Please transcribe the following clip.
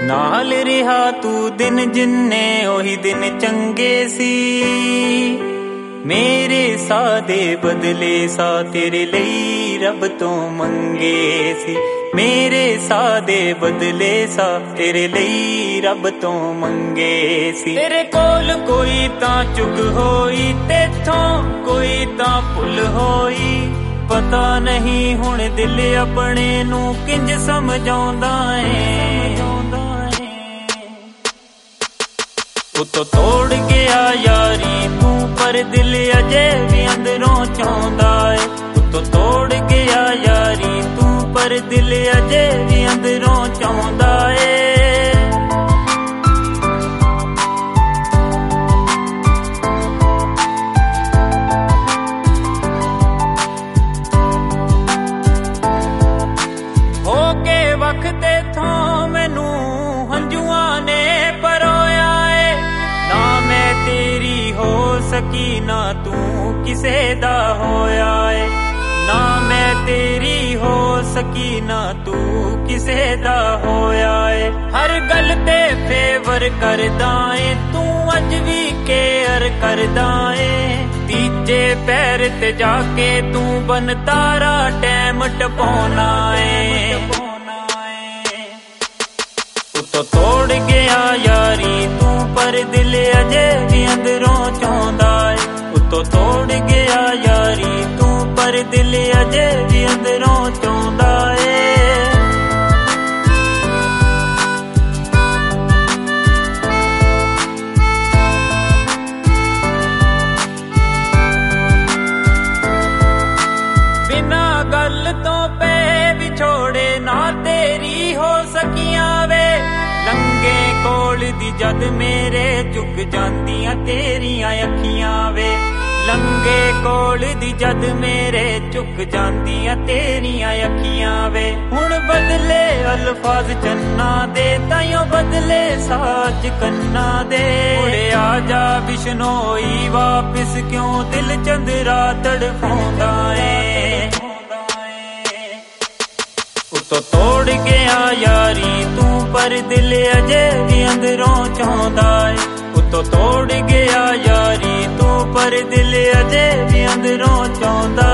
नाल रिहा तू दिन जिन्ने ओही दिन चंगे सी। मेरे सा दे बदले सा तेरे लई रब तो मंगे सी। मेरे सा दे बदले सा तेरे लई रब तो मंगे सी। तेरे कोल कोई तां चुग होई तेथों कोई तां भुल होई। पता नहीं हुण दिल अपने नू किंज समझाउंदा ऐ। तो तोड़ गया यारी तू पर दिल अजे भी अंदरों चाहुंदा है। तो तोड़ गया यारी तू पर दिल अजे भी अंदरों चाहुंदा है। होके वक्त थों मैनू हंजुआ ने परोया है। ना मैं तेरी हो सकी ना तू किसे दा होया है। ना मैं तेरी हो सकी ना तू किसे दा होया है। हर गल ते फेवर करदा है तू अज भी केयर करदा है। तीजे पैर ते जाके तू बन तारा टैम टपाउना है। तो तोड़ गया यारी तू पर दिल अजे भी अंदरों चाहुंदा है। तो तोड़ गया यारी तू पर दिल अजे भी अंदरों चाहुंदा है। बिना गल तो पे विछोड़े ना तेरी हो सकियां वे। लंगे कोल दी जद मेरे झुक जांदियां तेरियां अखियां वे। लंगे कोल दी जद मेरे झुक जांदियां तेरियां अखियां वे। हुण बदले अल्फाज चन्ना दे ताइयों बदले साज कन्ना दे। उड़े आजा बिशनोई वापिस क्यों दिल चंदरा तड़फाउंदा है। तो तोड़ गया यारी तू पर दिल अजे भी अंदरों चाहुंदा है। तो तोड़ गया यारी तू पर दिल अजे भी अंदरों चाहुंदा